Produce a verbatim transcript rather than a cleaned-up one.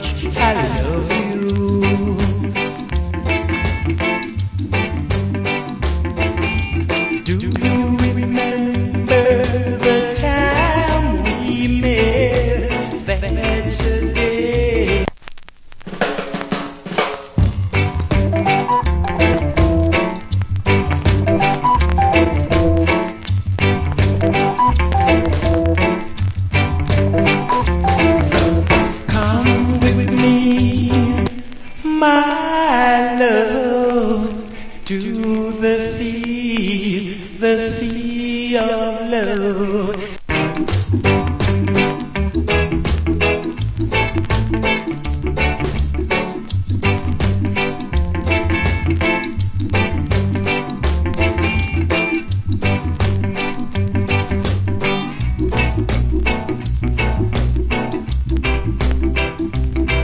I love you. Do you remember the time we met that day? Come with me, my love, to the sea, the sea of love.